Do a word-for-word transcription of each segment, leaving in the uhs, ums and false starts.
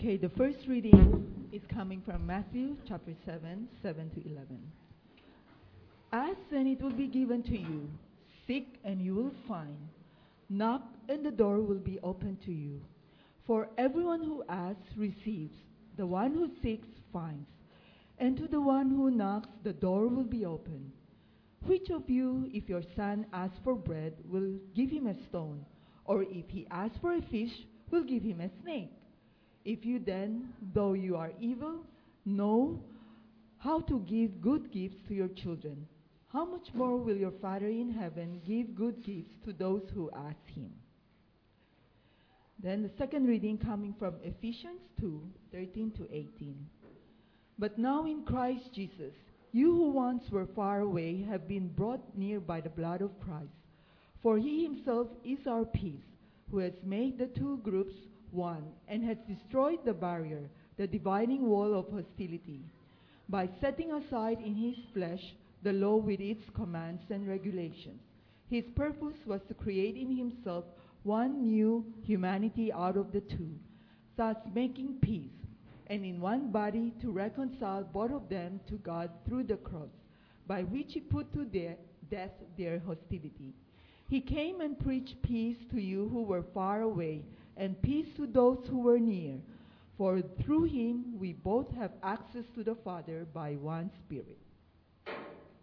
Okay, the first reading is coming from Matthew chapter seven, seven to eleven. Ask and it will be given to you. Seek and you will find. Knock and the door will be opened to you. For everyone who asks receives. The one who seeks finds. And to the one who knocks the door will be opened. Which of you, if your son asks for bread, will give him a stone? Or if he asks for a fish, will give him a snake? If you then, though you are evil, know how to give good gifts to your children, how much more will your Father in heaven give good gifts to those who ask him? Then the second reading coming from Ephesians two, thirteen to eighteen. But now in Christ Jesus, you who once were far away have been brought near by the blood of Christ. For he himself is our peace, who has made the two groups one, and has destroyed the barrier, the dividing wall of hostility, by setting aside in his flesh the law with its commands and regulations. His purpose was to create in himself one new humanity out of the two, thus making peace, and in one body to reconcile both of them to God through the cross, by which he put to de- death their hostility. He came and preached peace to you who were far away, and peace to those who were near. For through him we both have access to the Father by one Spirit. Thank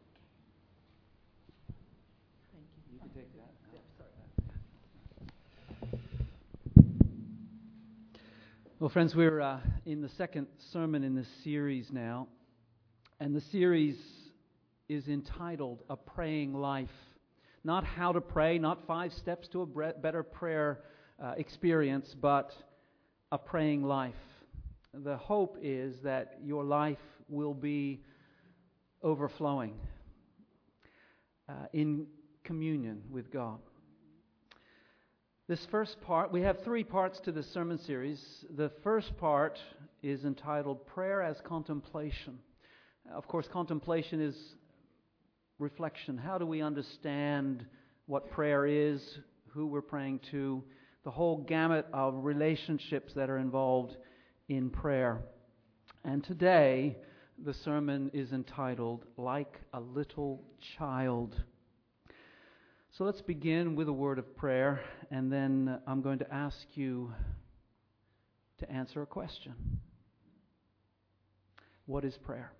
you. You can take that. Yeah, sorry. Well, friends, we're uh, in the second sermon in this series now, and the series is entitled A Praying Life. Not how to pray, not five steps to a bre- better prayer uh, experience, but a praying life. The hope is that your life will be overflowing uh, in communion with God. This first part, we have three parts to this sermon series. The first part is entitled Prayer as Contemplation. Of course, contemplation is reflection. How do we understand what prayer is, who we're praying to, the whole gamut of relationships that are involved in prayer. And today, the sermon is entitled Like a Little Child. So let's begin with a word of prayer, and then I'm going to ask you to answer a question. What is prayer?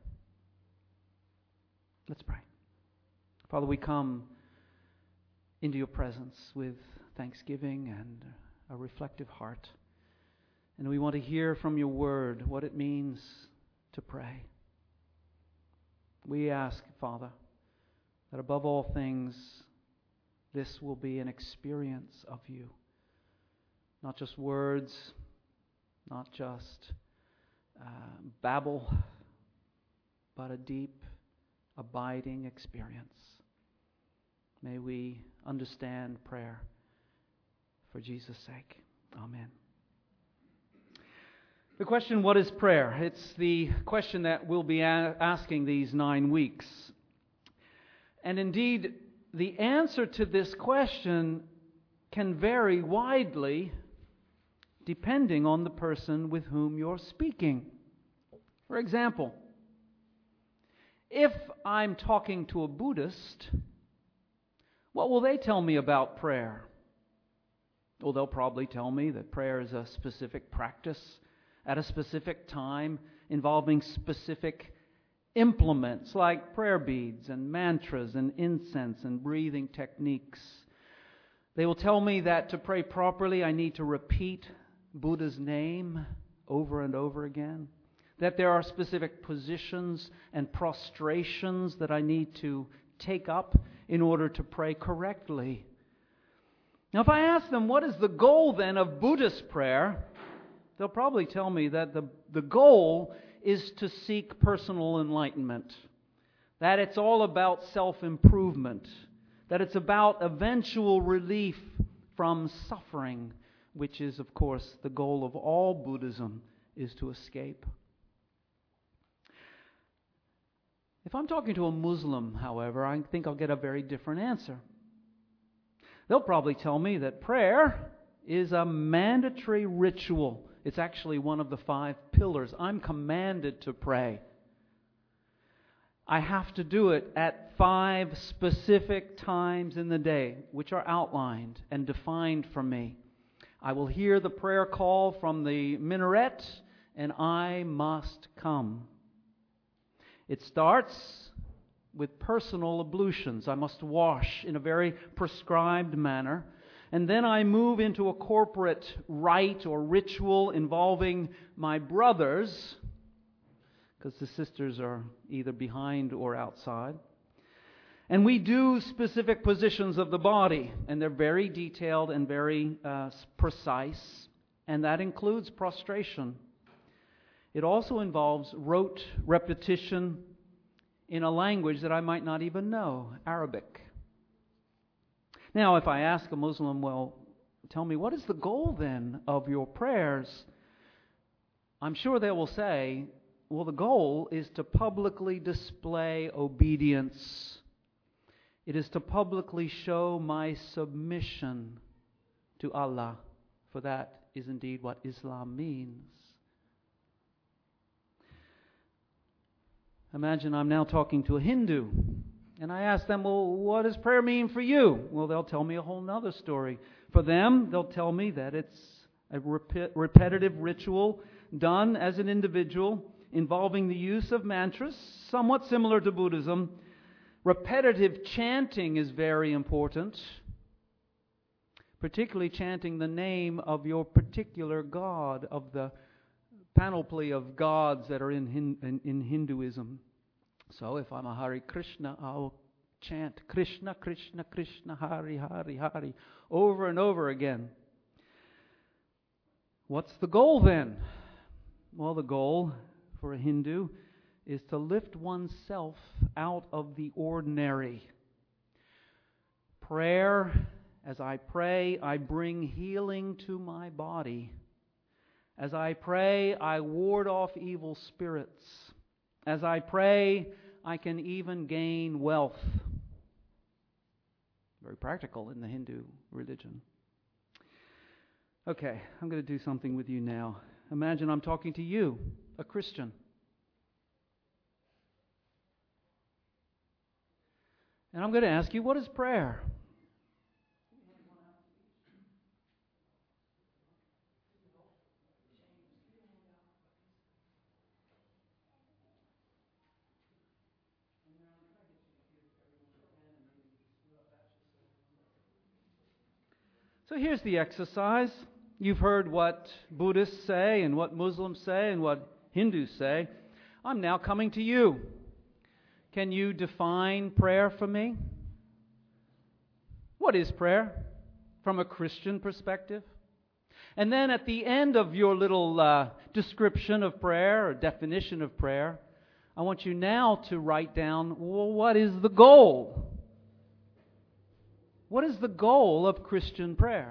Let's pray. Father, we come into your presence with thanksgiving and a reflective heart. And we want to hear from your word what it means to pray. We ask, Father, that above all things, this will be an experience of you. Not just words, not just uh, babble, but a deep, abiding experience. May we understand prayer for Jesus' sake. Amen. The question, what is prayer? It's the question that we'll be a- asking these nine weeks. And indeed, the answer to this question can vary widely depending on the person with whom you're speaking. For example, if I'm talking to a Buddhist, what will they tell me about prayer? Well, they'll probably tell me that prayer is a specific practice at a specific time involving specific implements like prayer beads and mantras and incense and breathing techniques. They will tell me that to pray properly, I need to repeat Buddha's name over and over again. That there are specific positions and prostrations that I need to take up in order to pray correctly. Now, if I ask them, what is the goal then of Buddhist prayer? They'll probably tell me that the, the goal is to seek personal enlightenment. That it's all about self-improvement. That it's about eventual relief from suffering, which is, of course, the goal of all Buddhism, is to escape. If I'm talking to a Muslim, however, I think I'll get a very different answer. They'll probably tell me that prayer is a mandatory ritual It's actually one of the five pillars. I'm commanded to pray. I have to do it at five specific times in the day, which are outlined and defined for me. I will hear the prayer call from the minaret, and I must come. It starts with personal ablutions. I must wash in a very prescribed manner. And then I move into a corporate rite or ritual involving my brothers, because the sisters are either behind or outside. And we do specific positions of the body, and they're very detailed and very uh, precise, and that includes prostration. It also involves rote repetition in a language that I might not even know, Arabic. Now, if I ask a Muslim, well, tell me, what is the goal then of your prayers? I'm sure they will say, well, the goal is to publicly display obedience. It is to publicly show my submission to Allah, for that is indeed what Islam means. Imagine I'm now talking to a Hindu, and I ask them, well, what does prayer mean for you? Well, they'll tell me a whole nother story. For them, they'll tell me that it's a rep- repetitive ritual done as an individual involving the use of mantras, somewhat similar to Buddhism. Repetitive chanting is very important, particularly chanting the name of your particular god, of the panoply of gods that are in, in, in Hinduism. So if I'm a Hare Krishna, I'll chant Krishna, Krishna, Krishna, Hari, Hari, Hari, over and over again. What's the goal then? Well, the goal for a Hindu is to lift oneself out of the ordinary. Prayer, as I pray, I bring healing to my body. As I pray, I ward off evil spirits. As I pray, I can even gain wealth. Very practical in the Hindu religion. Okay, I'm going to do something with you now. Imagine I'm talking to you, a Christian. And I'm going to ask you, what is prayer? So here's the exercise. You've heard what Buddhists say and what Muslims say and what Hindus say. I'm now coming to you. Can you define prayer for me? What is prayer from a Christian perspective? And then at the end of your little uh, description of prayer or definition of prayer, I want you now to write down, well, what is the goal? What is the goal of Christian prayer?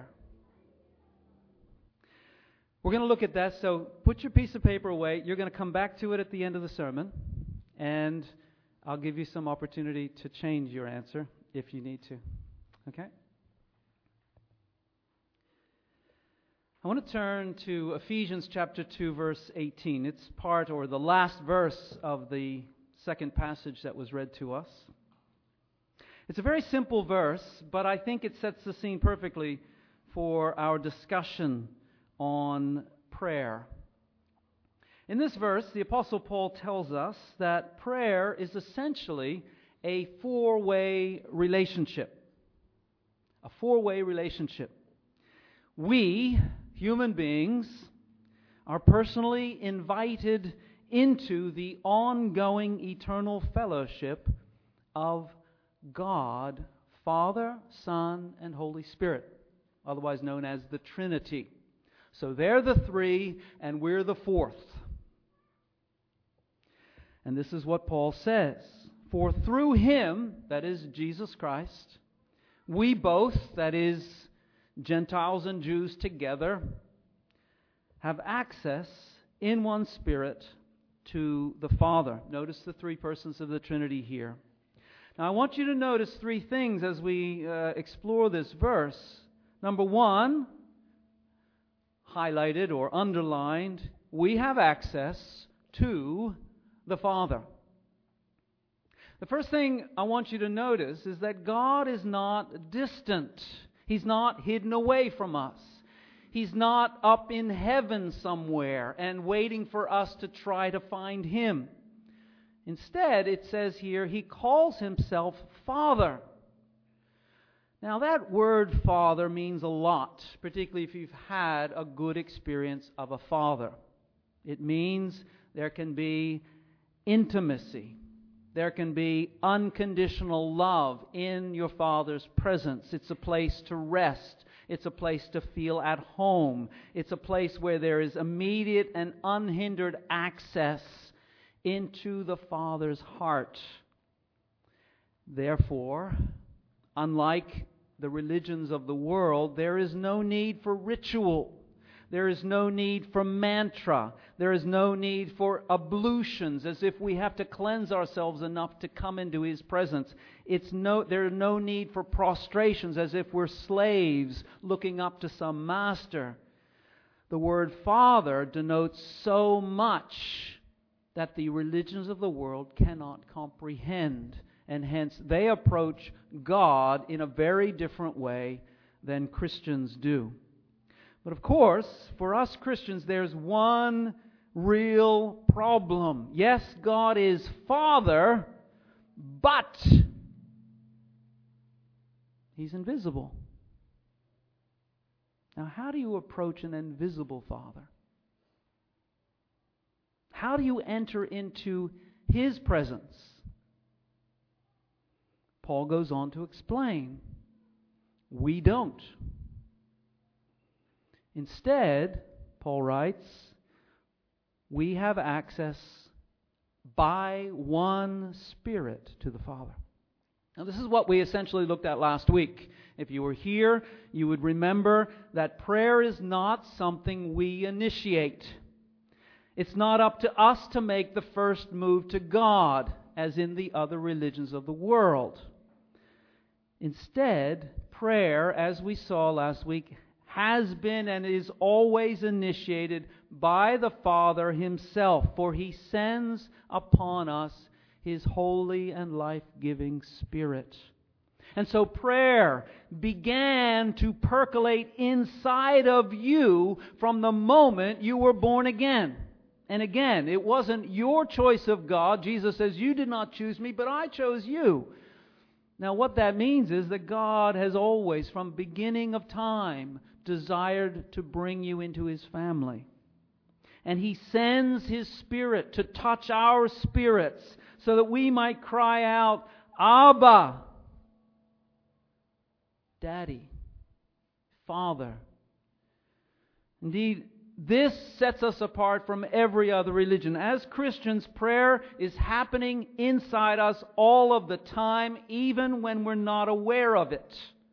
We're going to look at that, so put your piece of paper away. You're going to come back to it at the end of the sermon, and I'll give you some opportunity to change your answer if you need to. Okay? I want to turn to Ephesians chapter two, verse eighteen. It's part or the last verse of the second passage that was read to us. It's a very simple verse, but I think it sets the scene perfectly for our discussion on prayer. In this verse, the Apostle Paul tells us that prayer is essentially a four-way relationship. A four-way relationship. We, human beings, are personally invited into the ongoing eternal fellowship of God, Father, Son, and Holy Spirit, otherwise known as the Trinity. So they're the three, and we're the fourth. And this is what Paul says. For through Him, that is Jesus Christ, we both, that is Gentiles and Jews together, have access in one Spirit to the Father. Notice the three persons of the Trinity here. Now I want you to notice three things as we uh, explore this verse. Number one, highlighted or underlined, we have access to the Father. The first thing I want you to notice is that God is not distant. He's not hidden away from us. He's not up in heaven somewhere and waiting for us to try to find Him. Instead, it says here, He calls Himself Father. Now, that word Father means a lot, particularly if you've had a good experience of a father. It means there can be intimacy. There can be unconditional love in your Father's presence. It's a place to rest. It's a place to feel at home. It's a place where there is immediate and unhindered access into the Father's heart. Therefore, unlike the religions of the world, there is no need for ritual. There is no need for mantra. There is no need for ablutions, as if we have to cleanse ourselves enough to come into His presence. It's no, there is no need for prostrations, as if we're slaves looking up to some master. The word Father denotes so much that the religions of the world cannot comprehend. And hence they approach God in a very different way than Christians do. But of course, for us Christians, there's one real problem. Yes, God is Father, but He's invisible. Now, how do you approach an invisible Father? How do you enter into His presence? Paul goes on to explain. We don't. Instead, Paul writes, we have access by one Spirit to the Father. Now, this is what we essentially looked at last week. If you were here, you would remember that prayer is not something we initiate. It's not up to us to make the first move to God, as in the other religions of the world. Instead, prayer, as we saw last week, has been and is always initiated by the Father Himself, for He sends upon us His holy and life-giving Spirit. And so prayer began to percolate inside of you from the moment you were born again. And again, it wasn't your choice of God. Jesus says, you did not choose me, but I chose you. Now, what that means is that God has always, from beginning of time, desired to bring you into His family. And He sends His Spirit to touch our spirits so that we might cry out, Abba, Daddy, Father. Indeed, this sets us apart from every other religion. As Christians, prayer is happening inside us all of the time, even when we're not aware of it.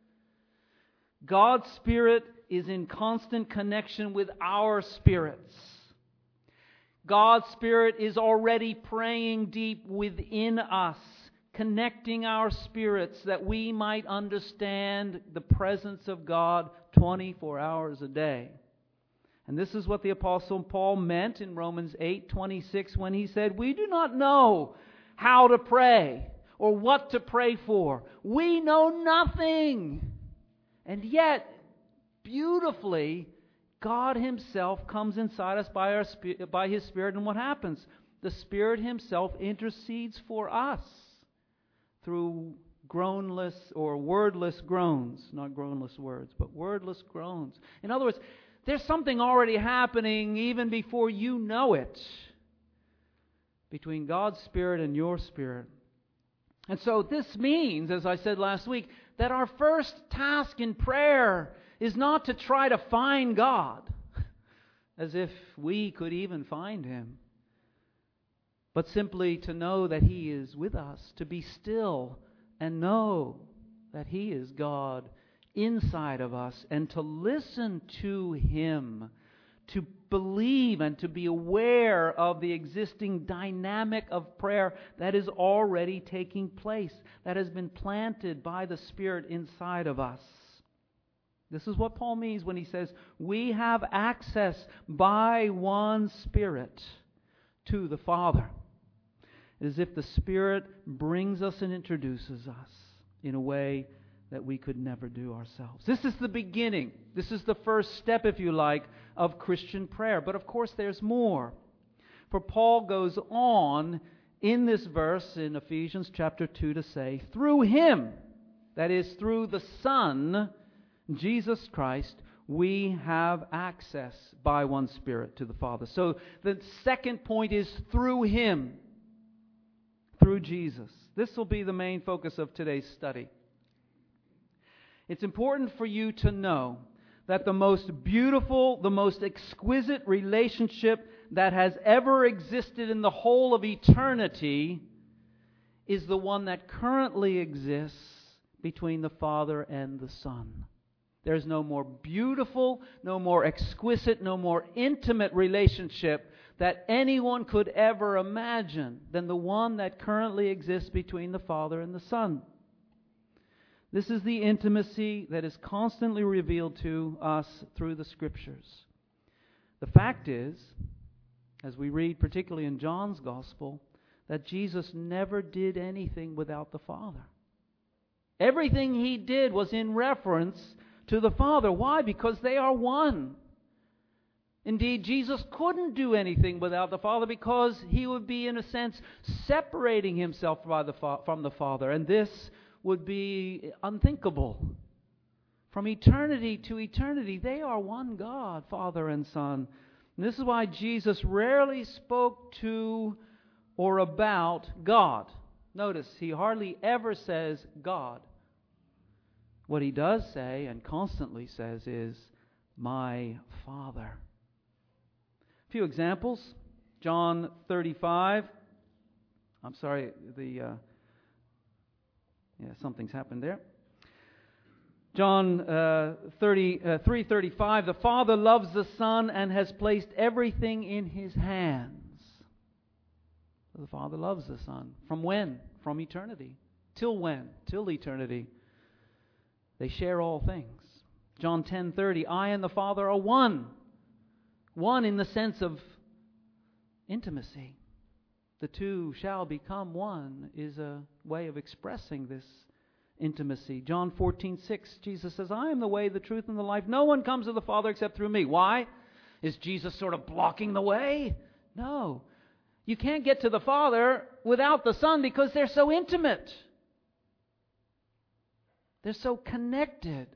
God's Spirit is in constant connection with our spirits. God's Spirit is already praying deep within us, connecting our spirits that we might understand the presence of God twenty-four hours a day. And this is what the Apostle Paul meant in Romans eight twenty-six when he said, we do not know how to pray or what to pray for. We know nothing. And yet, beautifully, God Himself comes inside us by, our, by His Spirit. And what happens? The Spirit Himself intercedes for us through groanless or wordless groans. Not groanless words, but wordless groans. In other words, there's something already happening even before you know it between God's Spirit and your spirit. And so this means, as I said last week, that our first task in prayer is not to try to find God, as if we could even find Him, but simply to know that He is with us, to be still and know that He is God inside of us, and to listen to Him, to believe and to be aware of the existing dynamic of prayer that is already taking place, that has been planted by the Spirit inside of us. This is what Paul means when he says, we have access by one Spirit to the Father. It is as if the Spirit brings us and introduces us in a way that we could never do ourselves. This is the beginning. This is the first step, if you like, of Christian prayer. But of course there's more. For Paul goes on in this verse in Ephesians chapter two to say, through Him, that is, through the Son, Jesus Christ, we have access by one Spirit to the Father. So the second point is through Him, through Jesus. This will be the main focus of today's study. It's important for you to know that the most beautiful, the most exquisite relationship that has ever existed in the whole of eternity is the one that currently exists between the Father and the Son. There's no more beautiful, no more exquisite, no more intimate relationship that anyone could ever imagine than the one that currently exists between the Father and the Son. This is the intimacy that is constantly revealed to us through the Scriptures. The fact is, as we read particularly in John's Gospel, that Jesus never did anything without the Father. Everything He did was in reference to the Father. Why? Because they are one. Indeed, Jesus couldn't do anything without the Father because He would be, in a sense, separating Himself by the fa- from the Father. And this would be unthinkable. From eternity to eternity, they are one God, Father and Son. And this is why Jesus rarely spoke to or about God. Notice, He hardly ever says God. What He does say and constantly says is, my Father. A few examples. John thirty-five. I'm sorry, the... Uh, Yeah, something's happened there. John uh, thirty, uh, three thirty-five, the Father loves the Son and has placed everything in His hands. The Father loves the Son. From when? From eternity. Till when? Till eternity. They share all things. John ten thirty, I and the Father are one. One in the sense of intimacy. The two shall become one is a way of expressing this intimacy. John fourteen six, Jesus says, I am the way, the truth, and the life. No one comes to the Father except through me. Why? Is Jesus sort of blocking the way? No. You can't get to the Father without the Son because they're so intimate. They're so connected.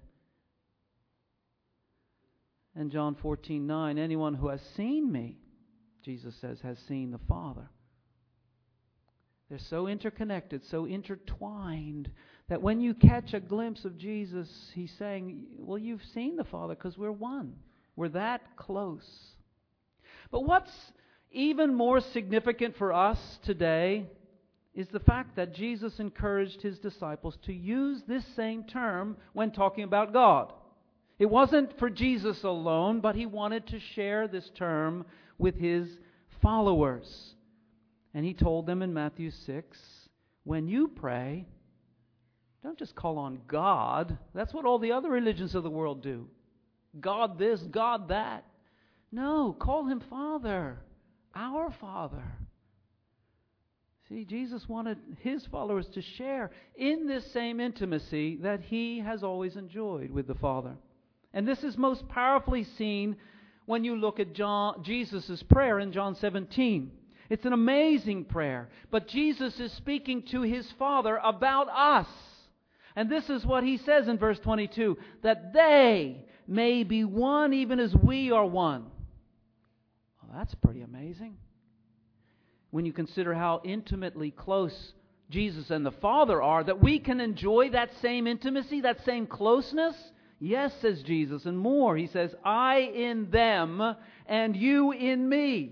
And John fourteen nine, anyone who has seen me, Jesus says, has seen the Father. They're so interconnected, so intertwined, that when you catch a glimpse of Jesus, He's saying, well, you've seen the Father because we're one. We're that close. But what's even more significant for us today is the fact that Jesus encouraged His disciples to use this same term when talking about God. It wasn't for Jesus alone, but He wanted to share this term with His followers. And He told them in Matthew six, when you pray, don't just call on God. That's what all the other religions of the world do. God this, God that. No, call Him Father, our Father. See, Jesus wanted His followers to share in this same intimacy that He has always enjoyed with the Father. And this is most powerfully seen when you look at John, Jesus' prayer in John seventeen. It's an amazing prayer. But Jesus is speaking to His Father about us. And this is what He says in verse twenty-two, that they may be one even as we are one. Well, that's pretty amazing. When you consider how intimately close Jesus and the Father are, that we can enjoy that same intimacy, that same closeness. Yes, says Jesus, and more. He says, I in them and you in me.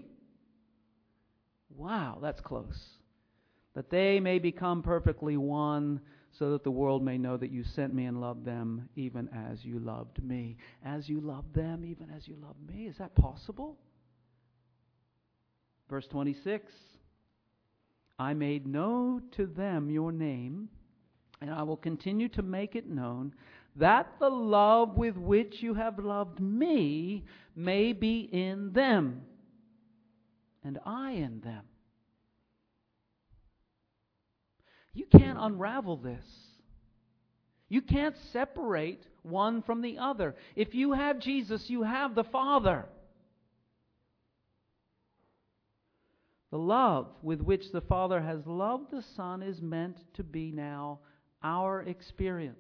Wow, that's close. That they may become perfectly one, so that the world may know that you sent me and loved them even as you loved me. As you loved them, even as you loved me. Is that possible? Verse twenty-six, I made known to them your name, and I will continue to make it known, that the love with which you have loved me may be in them, and I in them. You can't unravel this. You can't separate one from the other. If you have Jesus, you have the Father. The love with which the Father has loved the Son is meant to be now our experience.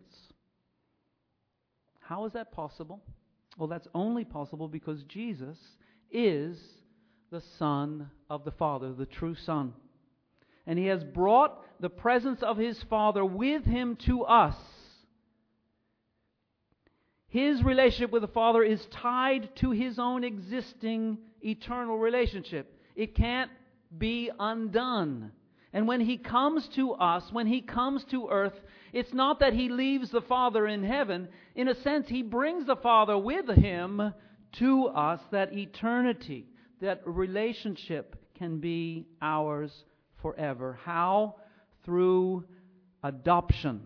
How is that possible? Well, that's only possible because Jesus is the Son of the Father, the true Son. And He has brought the presence of His Father with Him to us. His relationship with the Father is tied to His own existing eternal relationship. It can't be undone. And when He comes to us, when He comes to earth, it's not that He leaves the Father in heaven. In a sense, He brings the Father with Him to us, that eternity, that relationship can be ours forever. How? Through adoption.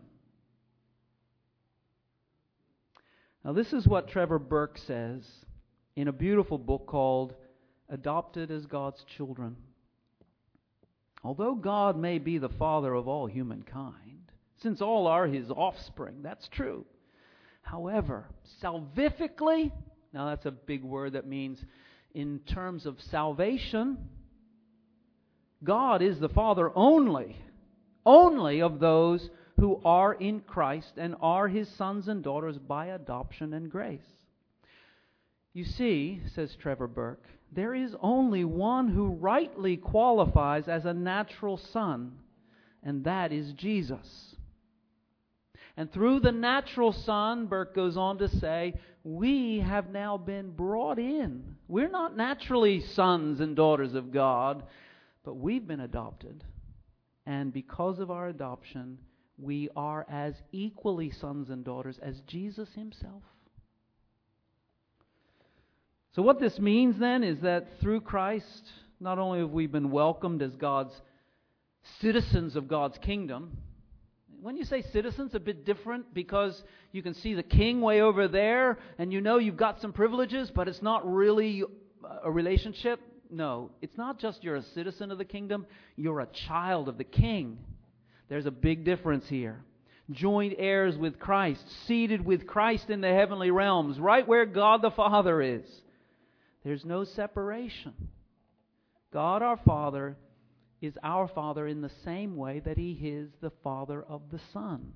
Now, this is what Trevor Burke says in a beautiful book called Adopted as God's Children. Although God may be the Father of all humankind, since all are His offspring, that's true. However, salvifically, now that's a big word that means in terms of salvation, God is the Father only, only of those who are in Christ and are His sons and daughters by adoption and grace. You see, says Trevor Burke, there is only one who rightly qualifies as a natural son, and that is Jesus. And through the natural Son, Burke goes on to say, we have now been brought in. We're not naturally sons and daughters of God, but we've been adopted. And because of our adoption, we are as equally sons and daughters as Jesus Himself. So what this means then is that through Christ, not only have we been welcomed as God's citizens of God's kingdom. When you say citizens, a bit different because you can see the king way over there and you know you've got some privileges, but it's not really a relationship. No, it's not just you're a citizen of the kingdom, you're a child of the king. There's a big difference here. Joint heirs with Christ, seated with Christ in the heavenly realms, right where God the Father is. There's no separation. God our Father is our Father in the same way that He is the Father of the Son.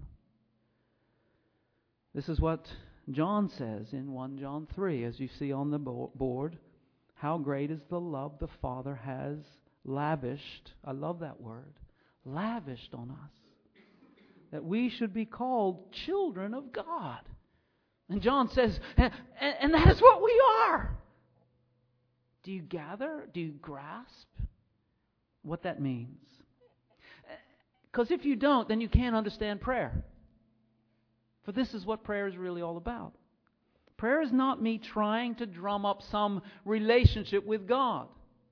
This is what John says in First John three, as you see on the board. How great is the love the Father has lavished, I love that word, lavished on us, that we should be called children of God. And John says, and, and that is what we are. Do you gather? Do you grasp what that means? Because if you don't, then you can't understand prayer. For this is what prayer is really all about. Prayer is not me trying to drum up some relationship with God.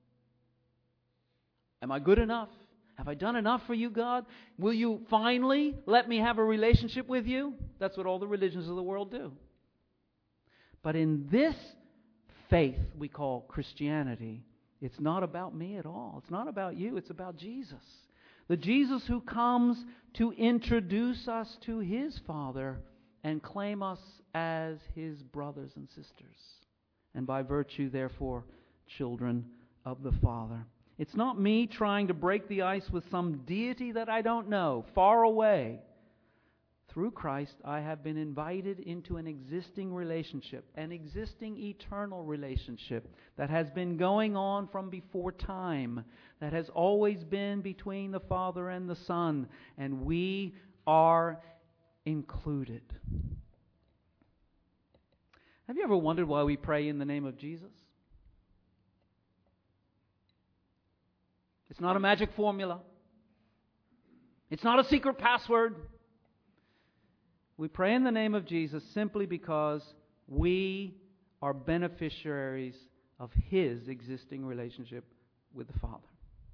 Am I good enough? Have I done enough for you, God? Will you finally let me have a relationship with you? That's what all the religions of the world do. But in this faith we call Christianity, it's not about me at all. It's not about you. It's about Jesus. The Jesus who comes to introduce us to His Father and claim us as His brothers and sisters. And by virtue, therefore, children of the Father. It's not me trying to break the ice with some deity that I don't know, far away. Through Christ, I have been invited into an existing relationship, an existing eternal relationship that has been going on from before time, that has always been between the Father and the Son, and we are included. Have you ever wondered why we pray in the name of Jesus? It's not a magic formula. It's not a secret password. We pray in the name of Jesus simply because we are beneficiaries of His existing relationship with the Father.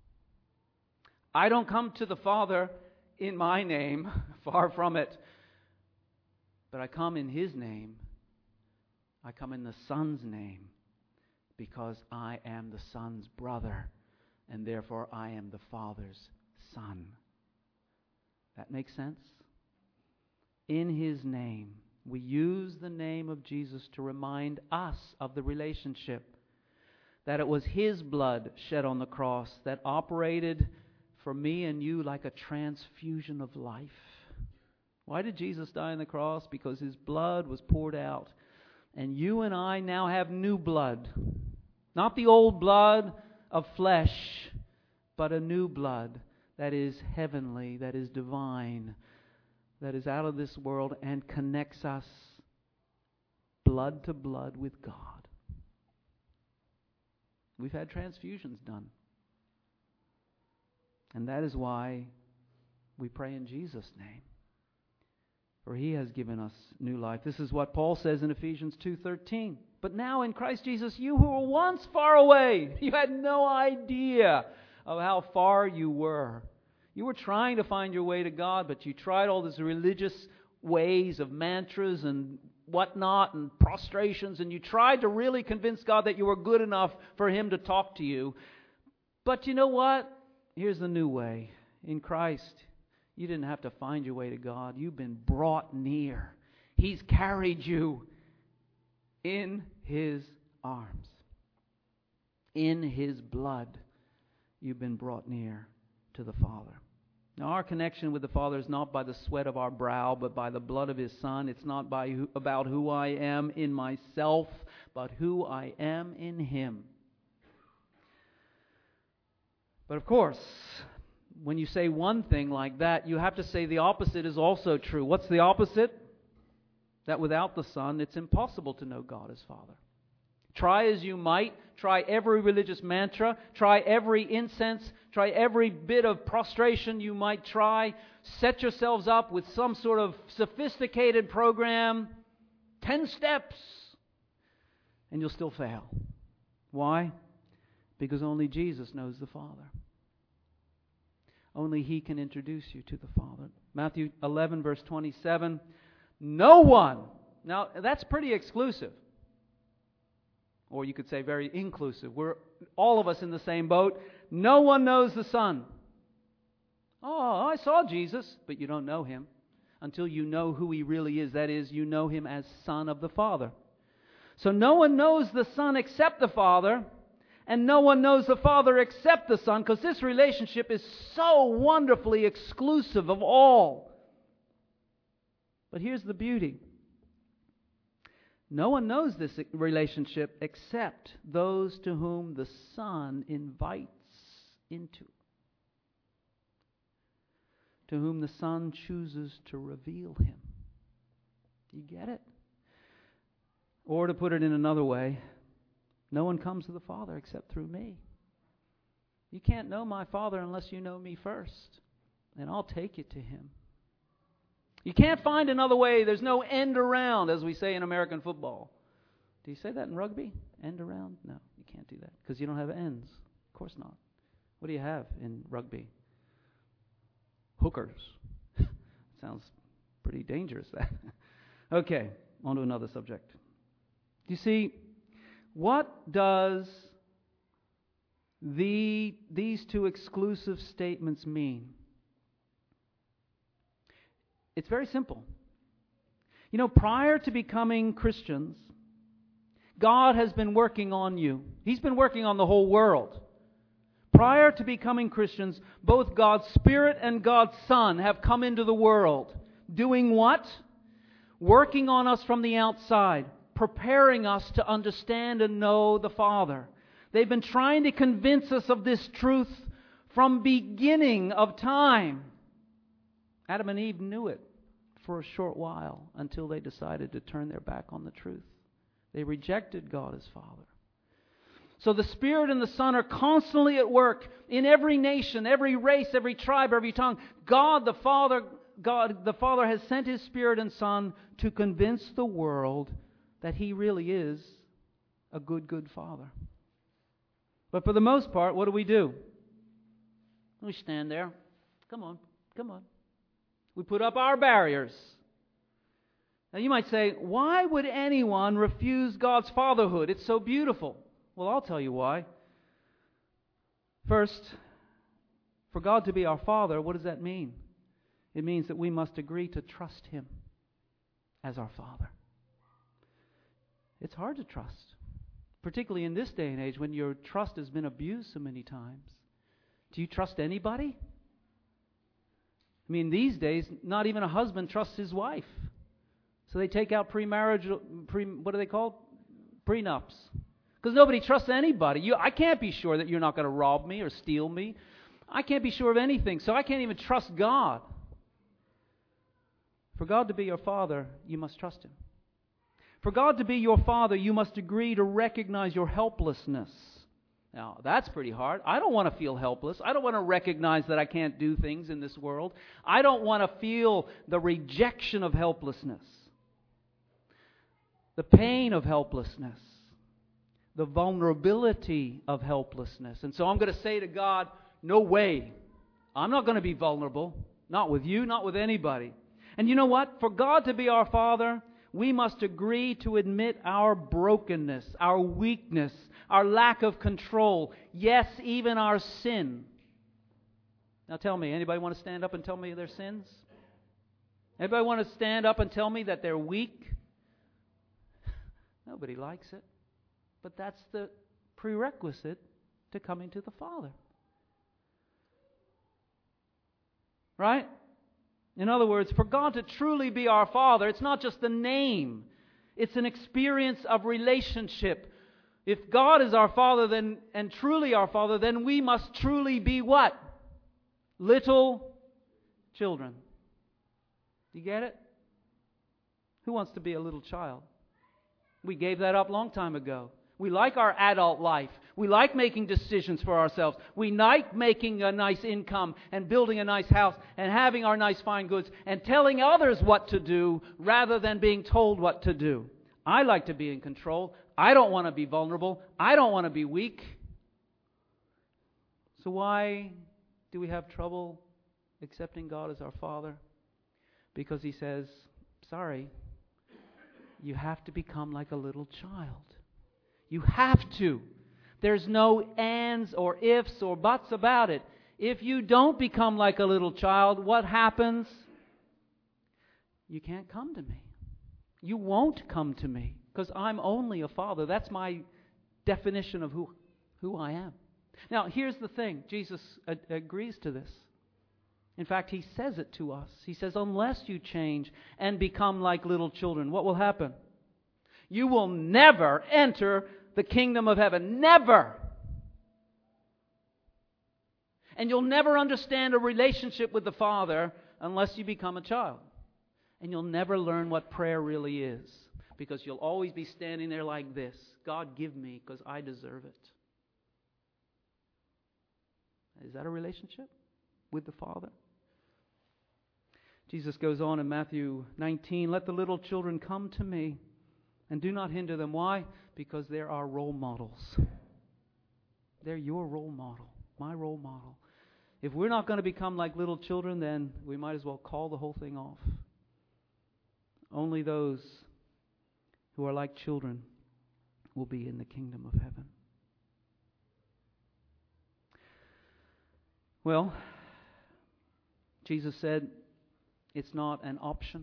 I don't come to the Father in my name, far from it. But I come in His name. I come in the Son's name because I am the Son's brother, and therefore I am the Father's son. That makes sense? In His name. We use the name of Jesus to remind us of the relationship. That it was His blood shed on the cross that operated for me and you like a transfusion of life. Why did Jesus die on the cross? Because His blood was poured out. And you and I now have new blood. Not the old blood of flesh, but a new blood that is heavenly, that is divine, that is out of this world and connects us blood to blood with God. We've had transfusions done. And that is why we pray in Jesus' name. For He has given us new life. This is what Paul says in Ephesians two thirteen. But now in Christ Jesus, you who were once far away, you had no idea of how far you were. You were trying to find your way to God, but you tried all these religious ways of mantras and whatnot and prostrations, and you tried to really convince God that you were good enough for Him to talk to you. But you know what? Here's the new way. In Christ, you didn't have to find your way to God. You've been brought near. He's carried you in His arms. In His blood, you've been brought near to the Father. Now, our connection with the Father is not by the sweat of our brow, but by the blood of His Son. It's not by who, about who I am in myself, but who I am in Him. But of course, when you say one thing like that, you have to say the opposite is also true. What's the opposite? That without the Son, it's impossible to know God as Father. Try as you might, try every religious mantra, try every incense, try every bit of prostration you might try, set yourselves up with some sort of sophisticated program, ten steps, and you'll still fail. Why? Because only Jesus knows the Father. Only He can introduce you to the Father. Matthew eleven, verse twenty-seven, no one, now that's pretty exclusive. Or you could say very inclusive. We're all of us in the same boat. No one knows the Son. Oh, I saw Jesus, but you don't know Him until you know who He really is. That is, you know Him as Son of the Father. So no one knows the Son except the Father, and no one knows the Father except the Son, because this relationship is so wonderfully exclusive of all. But here's the beauty. No one knows this relationship except those to whom the Son invites into it. To whom the Son chooses to reveal Him. Do you get it? Or to put it in another way, no one comes to the Father except through me. You can't know my Father unless you know me first. And I'll take you to Him. You can't find another way. There's no end around, as we say in American football. Do you say that in rugby? End around? No, you can't do that because you don't have ends. Of course not. What do you have in rugby? Hookers. Sounds pretty dangerous, that. Okay, on to another subject. You see, what does the these two exclusive statements mean? It's very simple. You know, prior to becoming Christians, God has been working on you. He's been working on the whole world. Prior to becoming Christians, both God's Spirit and God's Son have come into the world. Doing what? Working on us from the outside. Preparing us to understand and know the Father. They've been trying to convince us of this truth from beginning of time. Adam and Eve knew it for a short while until they decided to turn their back on the truth. They rejected God as Father. So the Spirit and the Son are constantly at work in every nation, every race, every tribe, every tongue. God the Father, God the Father has sent His Spirit and Son to convince the world that He really is a good, good Father. But for the most part, what do we do? We stand there. Come on, come on. We put up our barriers. Now you might say, why would anyone refuse God's fatherhood? It's so beautiful. Well, I'll tell you why. First, for God to be our Father, what does that mean? It means that we must agree to trust Him as our Father. It's hard to trust, particularly in this day and age when your trust has been abused so many times. Do you trust anybody? I mean, these days, not even a husband trusts his wife. So they take out pre-marriage, pre, what are they called? Prenups. Because nobody trusts anybody. You, I can't be sure that you're not going to rob me or steal me. I can't be sure of anything, so I can't even trust God. For God to be your Father, you must trust Him. For God to be your Father, you must agree to recognize your helplessness. Now, that's pretty hard. I don't want to feel helpless. I don't want to recognize that I can't do things in this world. I don't want to feel the rejection of helplessness, the pain of helplessness, the vulnerability of helplessness. And so I'm going to say to God, no way. I'm not going to be vulnerable. Not with you, not with anybody. And you know what? For God to be our Father, we must agree to admit our brokenness, our weakness, our lack of control. Yes, even our sin. Now tell me, anybody want to stand up and tell me their sins? Anybody want to stand up and tell me that they're weak? Nobody likes it. But that's the prerequisite to coming to the Father. Right? In other words, for God to truly be our Father, it's not just the name. It's an experience of relationship. If God is our Father then and truly our Father, then we must truly be what? Little children. Do you get it? Who wants to be a little child? We gave that up a long time ago. We like our adult life. We like making decisions for ourselves. We like making a nice income and building a nice house and having our nice fine goods and telling others what to do rather than being told what to do. I like to be in control. I don't want to be vulnerable. I don't want to be weak. So why do we have trouble accepting God as our Father? Because He says, sorry, you have to become like a little child. You have to. There's no ands or ifs or buts about it. If you don't become like a little child, what happens? You can't come to me. You won't come to me because I'm only a father. That's my definition of who, who I am. Now, here's the thing. Jesus a- agrees to this. In fact, He says it to us. He says, unless you change and become like little children, what will happen? You will never enter the kingdom of heaven. Never. And you'll never understand a relationship with the Father unless you become a child. And you'll never learn what prayer really is. Because you'll always be standing there like this. God, give me because I deserve it. Is that a relationship with the Father? Jesus goes on in Matthew nineteen, let the little children come to me and do not hinder them. Why? Because they're our role models. They're your role model, my role model. If we're not going to become like little children, then we might as well call the whole thing off. Only those who are like children will be in the kingdom of heaven. Well, Jesus said it's not an option.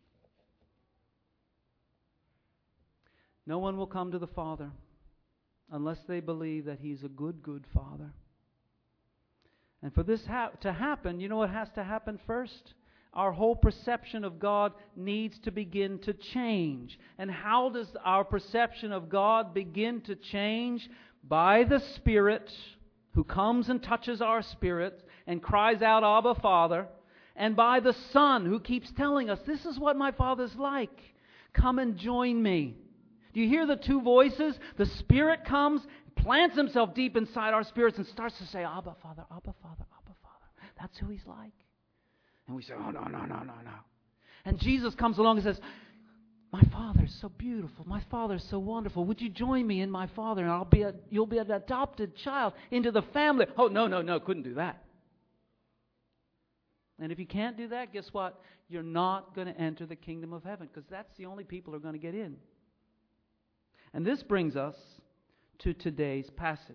No one will come to the Father unless they believe that He's a good, good Father. And for this ha- to happen, you know what has to happen first? Our whole perception of God needs to begin to change. And how does our perception of God begin to change? By the Spirit who comes and touches our spirit and cries out, Abba, Father. And by the Son who keeps telling us, this is what my Father's like. Come and join me. Do you hear the two voices? The Spirit comes, plants Himself deep inside our spirits and starts to say, Abba, Father, Abba, Father, Abba, Father. That's who He's like. And we say, oh, no, no, no, no, no. And Jesus comes along and says, my Father is so beautiful. My Father is so wonderful. Would you join me in my Father? And I'll be a, you'll be an adopted child into the family. Oh, no, no, no, couldn't do that. And if you can't do that, guess what? You're not going to enter the kingdom of heaven, because that's the only people who are going to get in. And this brings us to today's passage.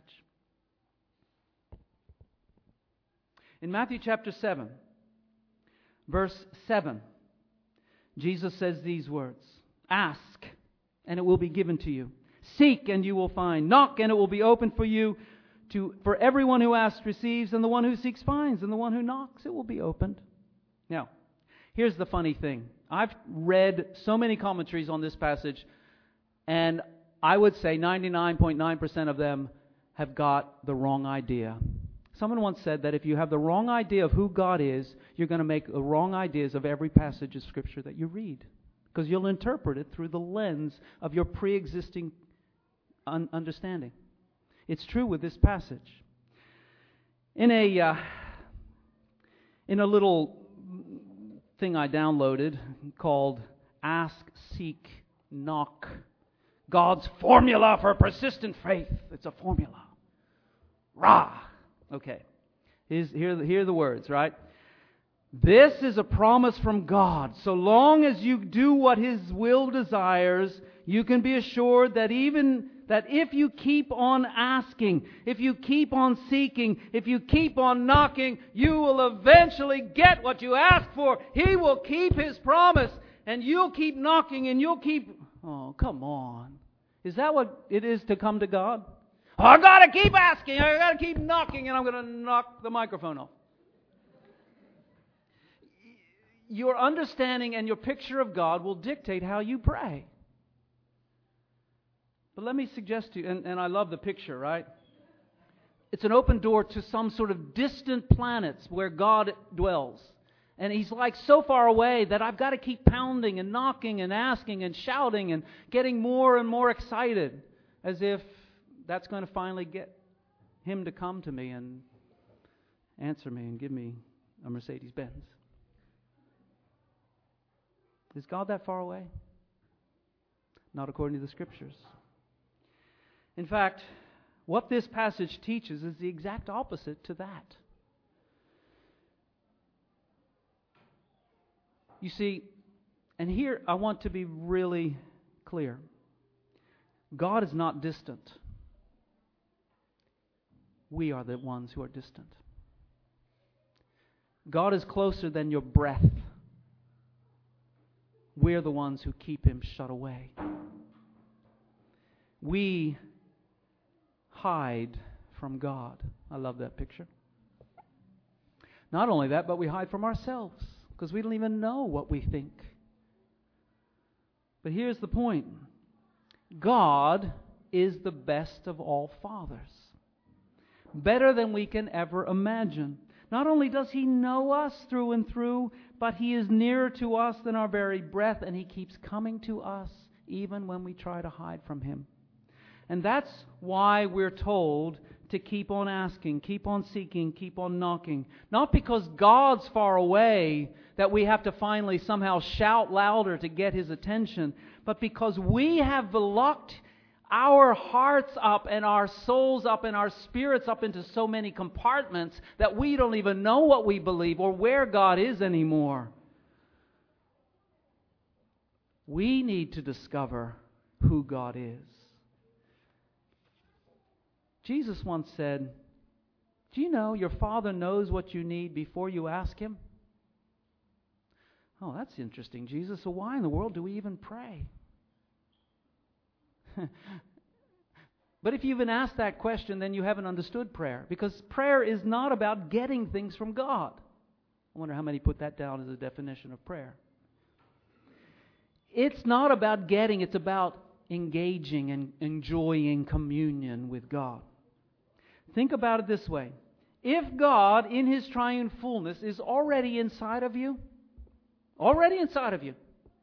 In Matthew chapter seven, verse seven, Jesus says these words, "Ask, and it will be given to you. Seek, and you will find. Knock, and it will be opened for you. To, for everyone who asks receives, and the one who seeks finds, and the one who knocks, it will be opened." Now, here's the funny thing. I've read so many commentaries on this passage, and I would say ninety-nine point nine percent of them have got the wrong idea. Someone once said that if you have the wrong idea of who God is, you're going to make the wrong ideas of every passage of Scripture that you read, because you'll interpret it through the lens of your pre-existing un- understanding. It's true with this passage. In a uh, in a little thing I downloaded called Ask, Seek, Knock, God's formula for persistent faith. It's a formula. Rah! Okay. Here's, here, here are the words, right? This is a promise from God. So long as you do what His will desires, you can be assured that even that if you keep on asking, if you keep on seeking, if you keep on knocking, you will eventually get what you ask for. He will keep His promise, and you'll keep knocking, and you'll keep... Oh, come on. Is that what it is to come to God? Oh, I've got to keep asking, I've got to keep knocking, and I'm going to knock the microphone off. Your understanding and your picture of God will dictate how you pray. But let me suggest to you, and, and I love the picture, right? It's an open door to some sort of distant planets where God dwells. And He's like so far away that I've got to keep pounding and knocking and asking and shouting and getting more and more excited, as if that's going to finally get Him to come to me and answer me and give me a Mercedes-Benz. Is God that far away? Not according to the Scriptures. In fact, what this passage teaches is the exact opposite to that. You see, and here I want to be really clear. God is not distant. We are the ones who are distant. God is closer than your breath. We're the ones who keep Him shut away. We hide from God. I love that picture. Not only that, but we hide from ourselves, because we don't even know what we think. But here's the point. God is the best of all fathers. Better than we can ever imagine. Not only does He know us through and through, but He is nearer to us than our very breath, and He keeps coming to us even when we try to hide from Him. And that's why we're told to keep on asking, keep on seeking, keep on knocking. Not because God's far away that we have to finally somehow shout louder to get His attention, but because we have locked our hearts up and our souls up and our spirits up into so many compartments that we don't even know what we believe or where God is anymore. We need to discover who God is. Jesus once said, "Do you know your Father knows what you need before you ask Him?" Oh, that's interesting, Jesus. So why in the world do we even pray? But if you've been asked that question, then you haven't understood prayer. Because prayer is not about getting things from God. I wonder how many put that down as a definition of prayer. It's not about getting, it's about engaging and enjoying communion with God. Think about it this way. If God, in His triune fullness, is already inside of you, already inside of you,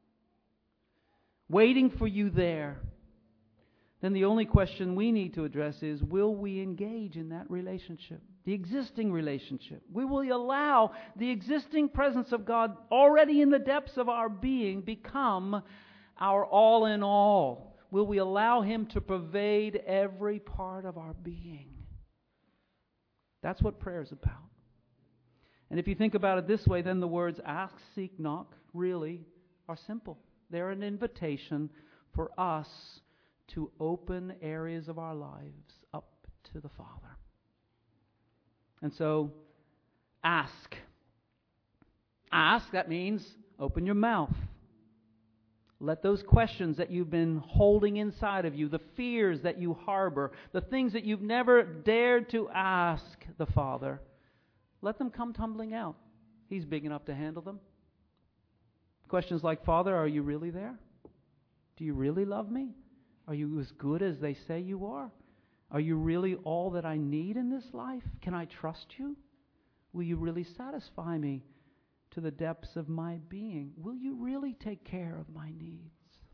waiting for you there, then the only question we need to address is, will we engage in that relationship? The existing relationship. Will we allow the existing presence of God already in the depths of our being become our all in all? Will we allow Him to pervade every part of our being? That's what prayer is about. And if you think about it this way, then the words ask, seek, knock really are simple. They're an invitation for us to open areas of our lives up to the Father. And so, ask. Ask, that means open your mouth. Let those questions that you've been holding inside of you, the fears that you harbor, the things that you've never dared to ask the Father, let them come tumbling out. He's big enough to handle them. Questions like, Father, are you really there? Do you really love me? Are you as good as they say you are? Are you really all that I need in this life? Can I trust you? Will you really satisfy me to the depths of my being? Will you really take care of my needs?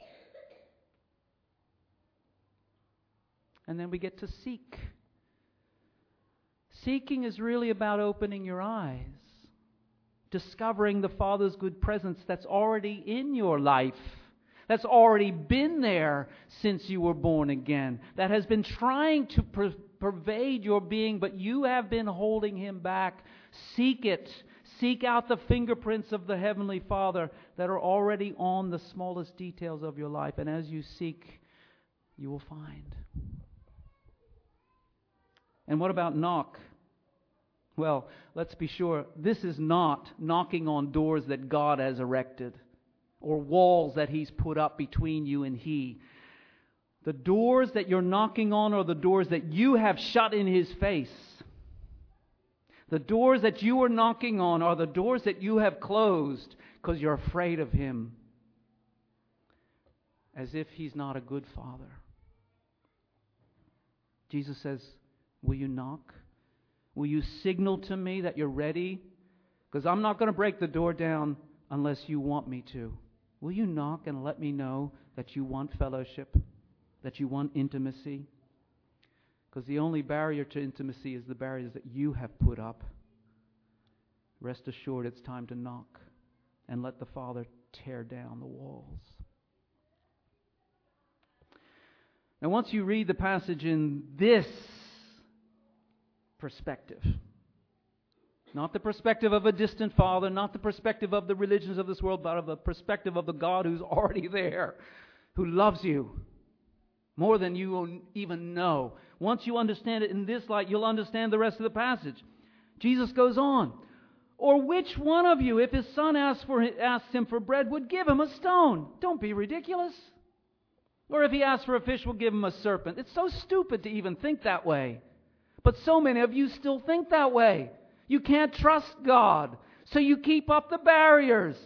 And then we get to seek. Seeking is really about opening your eyes, discovering the Father's good presence that's already in your life, that's already been there since you were born again, that has been trying to per- pervade your being, but you have been holding Him back. Seek it. Seek out the fingerprints of the Heavenly Father that are already on the smallest details of your life. And as you seek, you will find. And what about knock? Well, let's be sure, this is not knocking on doors that God has erected or walls that He's put up between you and He. The doors that you're knocking on are the doors that you have shut in His face. The doors that you are knocking on are the doors that you have closed because you're afraid of Him. As if He's not a good Father. Jesus says, will you knock? Will you signal to me that you're ready? Because I'm not going to break the door down unless you want me to. Will you knock and let me know that you want fellowship, that you want intimacy? Because the only barrier to intimacy is the barriers that you have put up. Rest assured, it's time to knock and let the Father tear down the walls. Now, once you read the passage in this perspective, not the perspective of a distant Father, not the perspective of the religions of this world, but of the perspective of the God who's already there, who loves you more than you even know. Once you understand it in this light, you'll understand the rest of the passage. Jesus goes on. Or which one of you, if his son asks, for, asks him for bread, would give him a stone? Don't be ridiculous. Or if he asks for a fish, will give him a serpent. It's so stupid to even think that way. But so many of you still think that way. You can't trust God, so you keep up the barriers.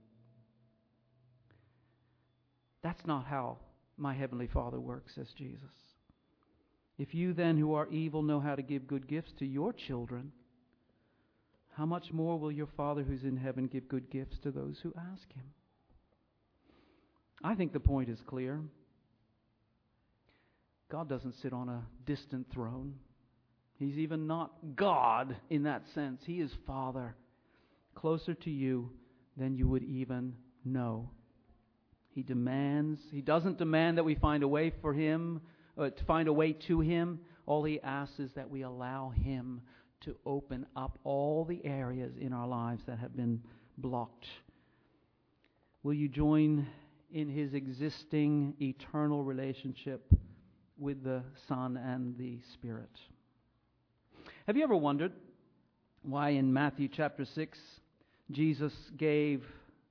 That's not how my Heavenly Father works, says Jesus. If you then who are evil know how to give good gifts to your children, how much more will your Father who's in heaven give good gifts to those who ask Him? I think the point is clear. God doesn't sit on a distant throne. He's even not God in that sense. He is Father, closer to you than you would even know. He demands, He doesn't demand that we find a way for Him, uh, to find a way to Him. All He asks is that we allow Him to open up all the areas in our lives that have been blocked. Will you join in His existing eternal relationship with the Son and the Spirit? Have you ever wondered why in Matthew chapter six Jesus gave...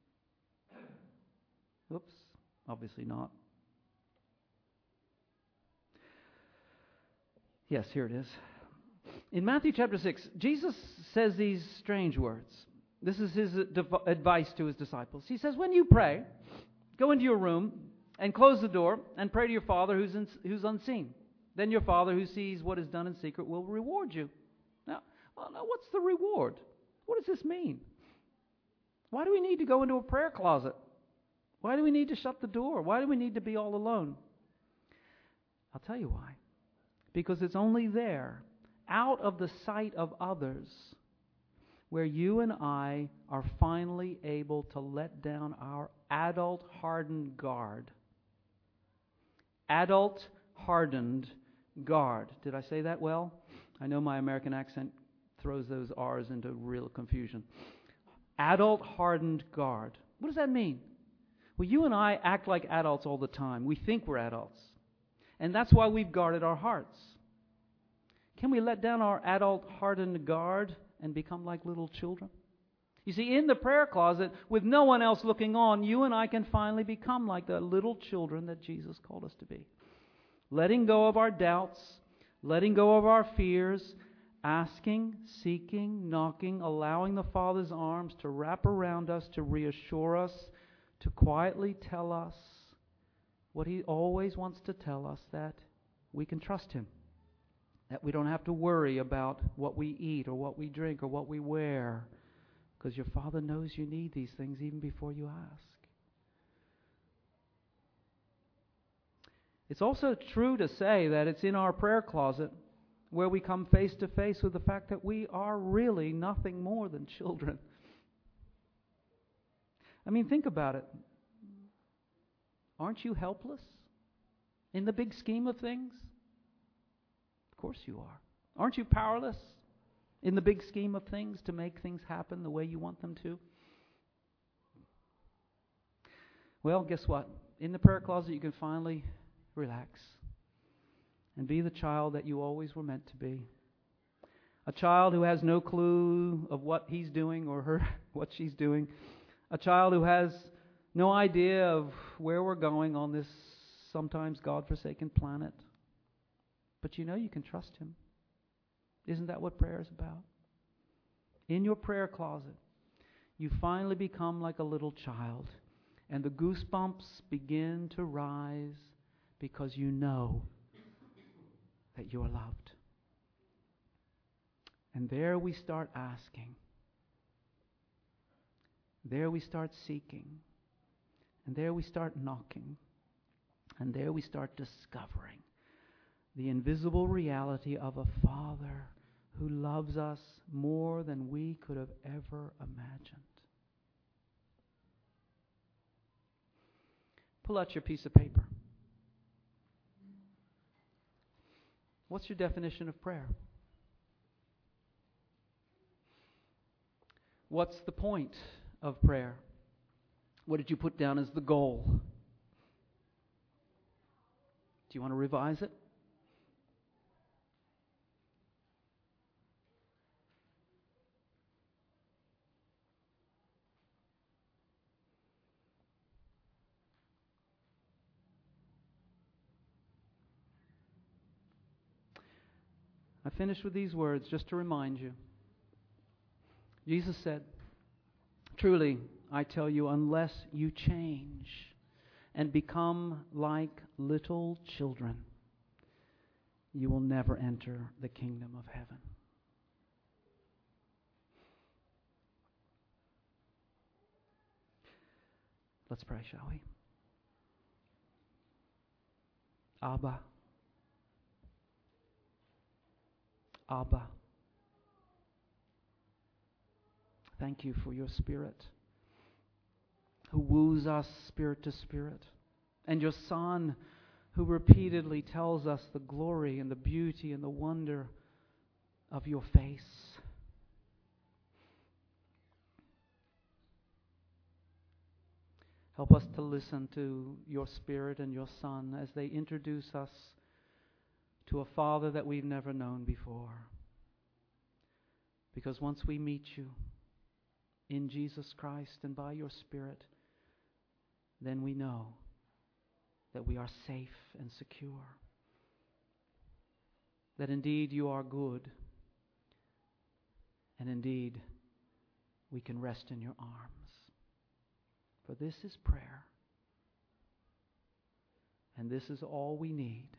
Oops, obviously not. Yes, here it is. In Matthew chapter six, Jesus says these strange words. This is His advice to His disciples. He says, when you pray, go into your room and close the door and pray to your Father who's, in, who's unseen. Then your Father who sees what is done in secret will reward you. Now, well, now, what's the reward? What does this mean? Why do we need to go into a prayer closet? Why do we need to shut the door? Why do we need to be all alone? I'll tell you why. Because it's only there, out of the sight of others, where you and I are finally able to let down our adult hardened guard. Adult hardened guard. Did I say that well? I know my American accent throws those R's into real confusion. Adult hardened guard. What does that mean? Well, you and I act like adults all the time. We think we're adults. And that's why we've guarded our hearts. Can we let down our adult hardened guard and become like little children? You see, in the prayer closet, with no one else looking on, you and I can finally become like the little children that Jesus called us to be. Letting go of our doubts, letting go of our fears, asking, seeking, knocking, allowing the Father's arms to wrap around us, to reassure us, to quietly tell us what He always wants to tell us, that we can trust Him. That we don't have to worry about what we eat or what we drink or what we wear, because your Father knows you need these things even before you ask. It's also true to say that it's in our prayer closet where we come face to face with the fact that we are really nothing more than children. I mean, think about it. Aren't you helpless in the big scheme of things? Of course you are. Aren't you powerless in the big scheme of things to make things happen the way you want them to? Well, guess what? In the prayer closet you can finally relax and be the child that you always were meant to be. A child who has no clue of what he's doing or her what she's doing. A child who has no idea of where we're going on this sometimes God-forsaken planet. But you know you can trust Him. Isn't that what prayer is about? In your prayer closet, you finally become like a little child, and the goosebumps begin to rise because you know that you are loved. And there we start asking. There we start seeking. And there we start knocking. And there we start discovering the invisible reality of a Father who loves us more than we could have ever imagined. Pull out your piece of paper. What's your definition of prayer? What's the point of prayer? What did you put down as the goal? Do you want to revise it? I finish with these words just to remind you. Jesus said, "Truly, I tell you, unless you change and become like little children, you will never enter the kingdom of heaven." Let's pray, shall we? Abba. Abba. Thank you for your Spirit who woos us spirit to spirit, and your Son who repeatedly tells us the glory and the beauty and the wonder of your face. Help us to listen to your Spirit and your Son as they introduce us to a Father that we've never known before. Because once we meet you in Jesus Christ and by your Spirit, then we know that we are safe and secure. That indeed you are good. And indeed we can rest in your arms. For this is prayer. And this is all we need.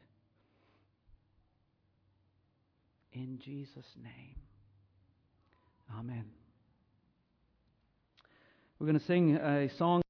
In Jesus' name. Amen. We're going to sing a song.